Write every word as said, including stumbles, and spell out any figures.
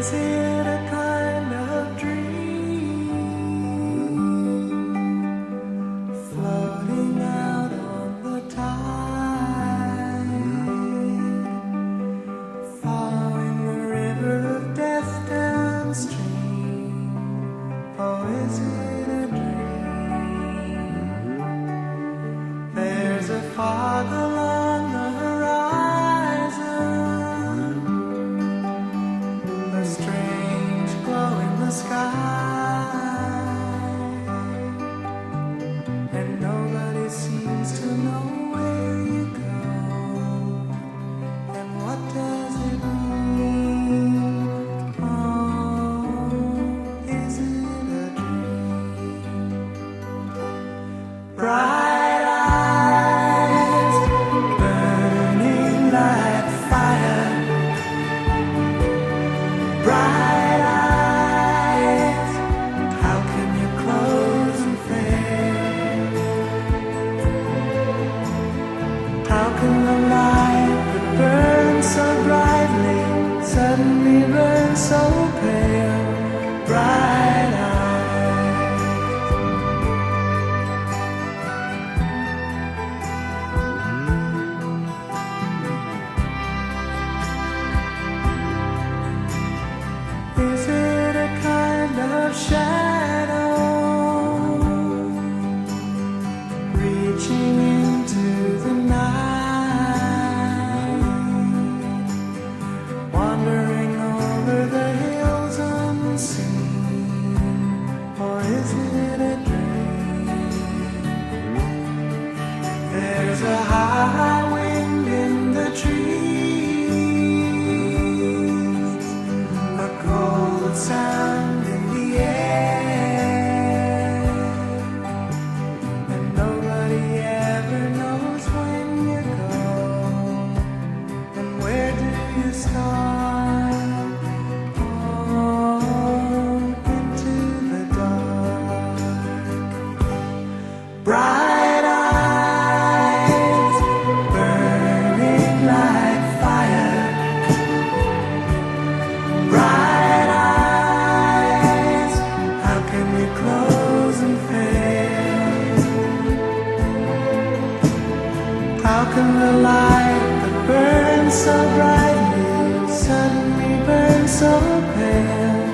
Is it a kind of dream floating out on the tide, following the river of death downstream? Oh, is it a dream? There's a fog along the horizon, a strange glow in the sky, and nobody seems to know where you go. And what does it mean? Oh, is it a dream? Bright eyes burning like fire, bright eyes, how can you close and fail? How can the light that burns so brightly suddenly burn so pale? Bright eyes. Is it a kind of shadow reaching into the night, wandering over the hills unseen? Or is it a dream? There's a high wind in the trees, a cold sound in the air, and nobody ever knows when you go, and where do you start? Oh, into the dark. Bright eyes burning like fire, bright eyes, how can we close and fail? How can the light that burns so brightly suddenly burn so pale?